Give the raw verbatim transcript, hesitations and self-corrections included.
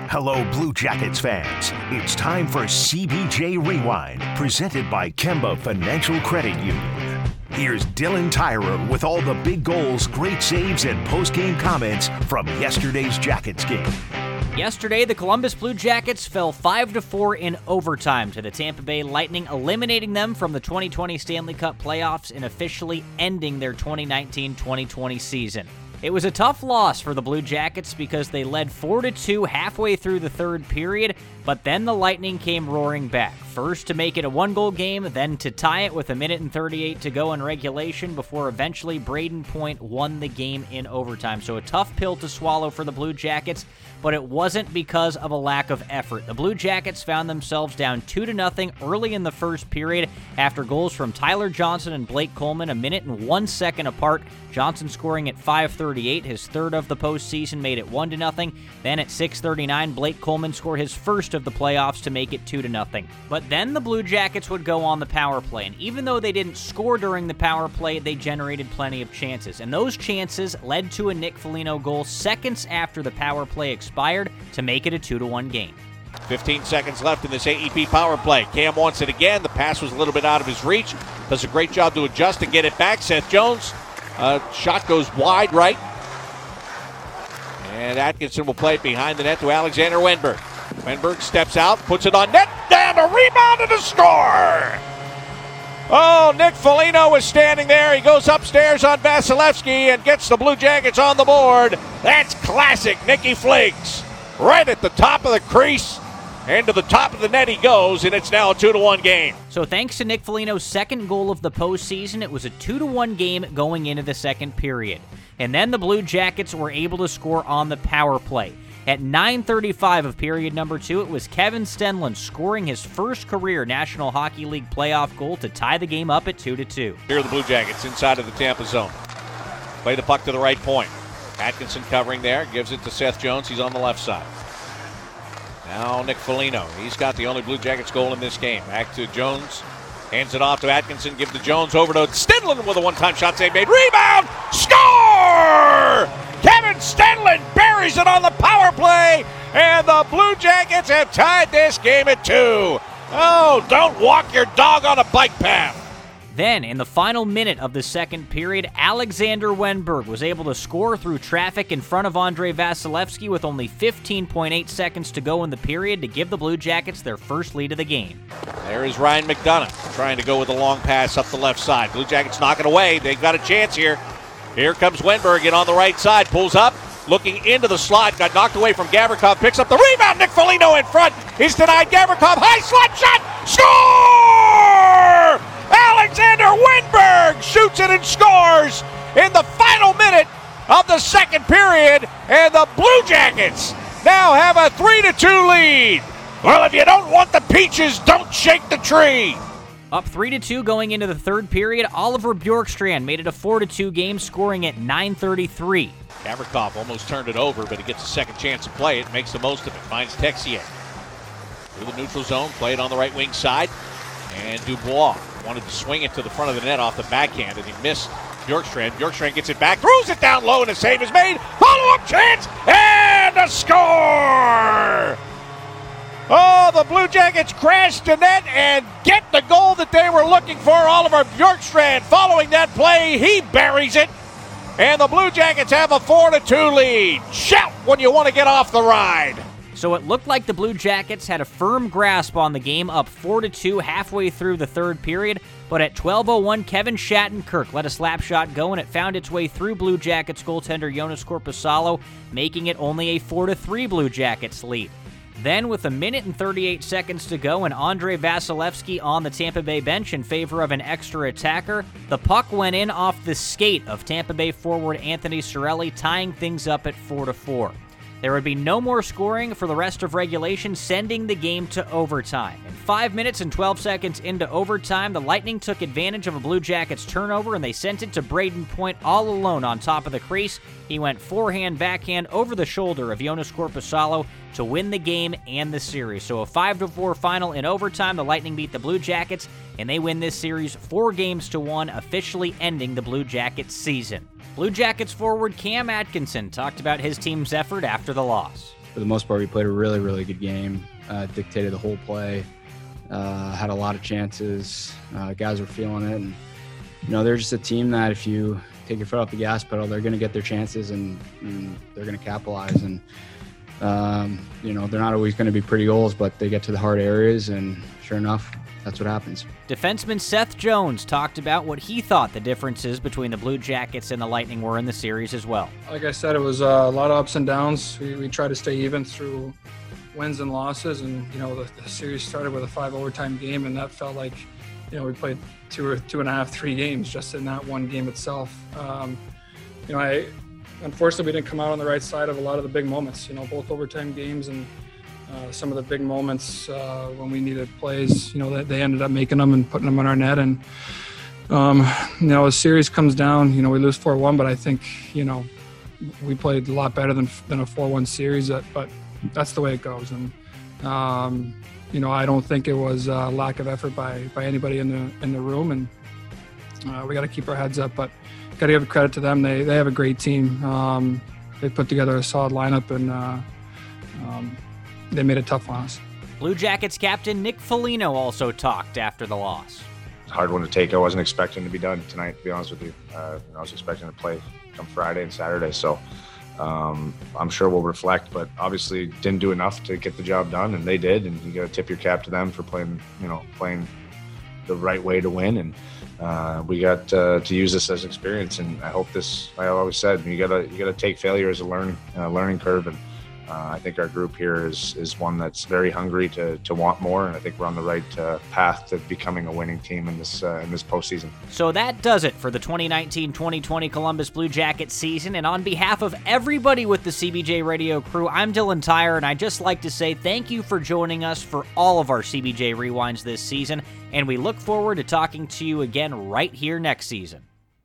Hello, Blue Jackets fans. It's time for C B J Rewind, presented by Kemba Financial Credit Union. Here's Dylan Tyrer with all the big goals, great saves, and post-game comments from yesterday's Jackets game. Yesterday, the Columbus Blue Jackets fell five to four in overtime to the Tampa Bay Lightning, eliminating them from the twenty twenty Stanley Cup playoffs and officially ending their twenty nineteen twenty twenty season. It was a tough loss for the Blue Jackets because they led four to two halfway through the third period, but then the Lightning came roaring back. First to make it a one-goal game, then to tie it with a minute and thirty-eight to go in regulation before eventually Brayden Point won the game in overtime. So a tough pill to swallow for the Blue Jackets, but it wasn't because of a lack of effort. The Blue Jackets found themselves down two to nothing early in the first period after goals from Tyler Johnson and Blake Coleman a minute and one second apart. Johnson scoring at five thirty-eight, his third of the postseason, made it one to nothing. Then at six thirty-nine, Blake Coleman scored his first of the playoffs to make it two to nothing. But then the Blue Jackets would go on the power play, and even though they didn't score during the power play, they generated plenty of chances. And those chances led to a Nick Foligno goal seconds after the power play expired to make it a two to one game. fifteen seconds left in this A E P power play. Cam wants it again. The pass was a little bit out of his reach. Does a great job to adjust and get it back. Seth Jones, uh, shot goes wide right. And Atkinson will play it behind the net to Alexander Wenberg. Wenberg steps out, puts it on net, and a rebound and a score! Oh, Nick Foligno is standing there. He goes upstairs on Vasilevsky and gets the Blue Jackets on the board. That's classic Nicky Fliggs. Right at the top of the crease, and to the top of the net he goes, and it's now a two to one game. So thanks to Nick Foligno's second goal of the postseason, it was a two to one game going into the second period. And then the Blue Jackets were able to score on the power play. At nine thirty-five of period number two, it was Kevin Stenlund scoring his first career National Hockey League playoff goal to tie the game up at two to two. Here are the Blue Jackets inside of the Tampa zone. Play the puck to the right point. Atkinson covering there, gives it to Seth Jones. He's on the left side. Now Nick Foligno. He's got the only Blue Jackets goal in this game. Back to Jones. Hands it off to Atkinson. Give to Jones over to Stenlund with a one-time shot save made. Rebound! Score! Kevin Stenlund buries it on the power play, and the Blue Jackets have tied this game at two. Oh, don't walk your dog on a bike path. Then, in the final minute of the second period, Alexander Wenberg was able to score through traffic in front of Andrei Vasilevsky with only fifteen point eight seconds to go in the period to give the Blue Jackets their first lead of the game. There is Ryan McDonough trying to go with a long pass up the left side. Blue Jackets knock it away. They've got a chance here. Here comes Wenberg in on the right side. Pulls up, looking into the slot. Got knocked away from Gavrikov. Picks up the rebound. Nick Foligno in front. He's denied Gavrikov. High slot shot. Score! Alexander Wenberg shoots it and scores in the final minute of the second period. And the Blue Jackets now have a three to two lead. Well, if you don't want the peaches, don't shake the tree. Up three to two going into the third period, Oliver Bjorkstrand made it a four to two game, scoring at nine thirty-three. Gavrikov almost turned it over, but he gets a second chance to play it, makes the most of it, finds Texier. Through the neutral zone, play it on the right wing side, and Dubois wanted to swing it to the front of the net off the backhand, and he missed Bjorkstrand. Bjorkstrand gets it back, throws it down low, and a save is made. Follow-up chance, and a score! Oh, the Blue Jackets crashed the net and get the goal that they were looking for. Oliver Bjorkstrand following that play, he buries it. And the Blue Jackets have a four to two lead. Shout when you want to get off the ride. So it looked like the Blue Jackets had a firm grasp on the game, up four to two halfway through the third period. But at twelve oh one, Kevin Shattenkirk let a slap shot go, and it found its way through Blue Jackets goaltender Jonas Korpisalo, making it only a four to three Blue Jackets lead. Then, with a minute and thirty-eight seconds to go and Andrei Vasilevsky on the Tampa Bay bench in favor of an extra attacker, the puck went in off the skate of Tampa Bay forward Anthony Cirelli, tying things up at four to four. There would be no more scoring for the rest of regulation, sending the game to overtime. And five minutes and twelve seconds into overtime, the Lightning took advantage of a Blue Jackets turnover, and they sent it to Brayden Point all alone on top of the crease. He went forehand, backhand over the shoulder of Jonas Korpisalo to win the game and the series. So a five to four final in overtime. The Lightning beat the Blue Jackets, and they win this series four games to one, officially ending the Blue Jackets season. Blue Jackets forward Cam Atkinson talked about his team's effort after the loss. for the most part, we played a really, really good game, uh, dictated the whole play, uh, had a lot of chances. Uh, guys were feeling it. And, you know, they're just a team that if you take your foot off the gas pedal, they're going to get their chances and, and they're going to capitalize. And, um, you know, they're not always going to be pretty goals, but they get to the hard areas, and sure enough, that's what happens. Defenseman Seth Jones talked about what he thought the differences between the Blue Jackets and the Lightning were in the series as well. Like I said, it was uh, a lot of ups and downs. We, we tried to stay even through wins and losses, and you know the, the series started with a five overtime game, and that felt like, you know, we played two or two and a half, three games just in that one game itself. Um, you know, I unfortunately we didn't come out on the right side of a lot of the big moments. You know, both overtime games and uh, some of the big moments uh, when we needed plays. You know, they, they ended up making them and putting them on our net. And um, you know, as series comes down, you know, we lose four one, but I think, you know, we played a lot better than than a four one series. But that's the way it goes. And um, you know, I don't think it was a lack of effort by by anybody in the in the room, and uh, we got to keep our heads up. But got to give credit to them. They they have a great team. Um, they put together a solid lineup, and uh, um, they made it tough on us. Blue Jackets captain Nick Foligno also talked after the loss. It's a hard one to take. I wasn't expecting to be done tonight, to be honest with you. Uh, I was expecting to play come Friday and Saturday, so um, I'm sure we'll reflect. But obviously, didn't do enough to get the job done, and they did. And you got to tip your cap to them for playing, you know, playing the right way to win. And uh, we got uh, to use this as experience. And I hope this. I always said you gotta you gotta take failure as a learn uh, learning curve. And Uh, I think our group here is is one that's very hungry to to want more, and I think we're on the right uh, path to becoming a winning team in this uh, in this postseason. So that does it for the twenty nineteen twenty twenty Columbus Blue Jackets season. And on behalf of everybody with the C B J Radio crew, I'm Dylan Tyre, and I'd just like to say thank you for joining us for all of our C B J Rewinds this season, and we look forward to talking to you again right here next season.